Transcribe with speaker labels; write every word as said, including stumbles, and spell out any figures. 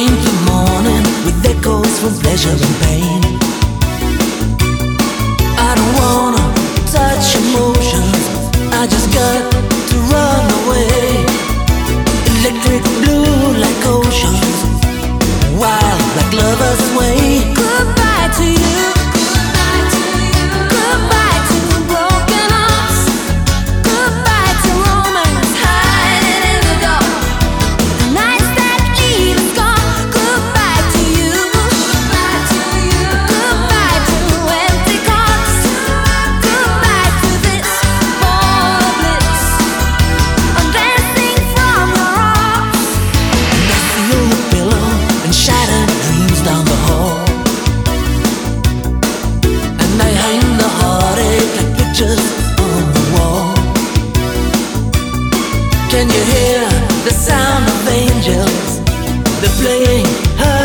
Speaker 1: paint the morning with echoes from pleasure and pain. I don't wanna touch emotions, I just got to run away. Electric blue like oceans, wild like lovers' way. Goodbye to you. Goodbye to you. Goodbye to broken hearts. Goodbye to romance hiding in the dark. The nights that leave us gone. Goodbye to you. Goodbye to you. Goodbye to empty cards. Goodbye to this ball of bliss. I'm dancing from your arms. And I feel the pillow and shattered dreams down the hall. And I hang the heartache like pictures on the wall. Can you hear the sound of angels? They're playing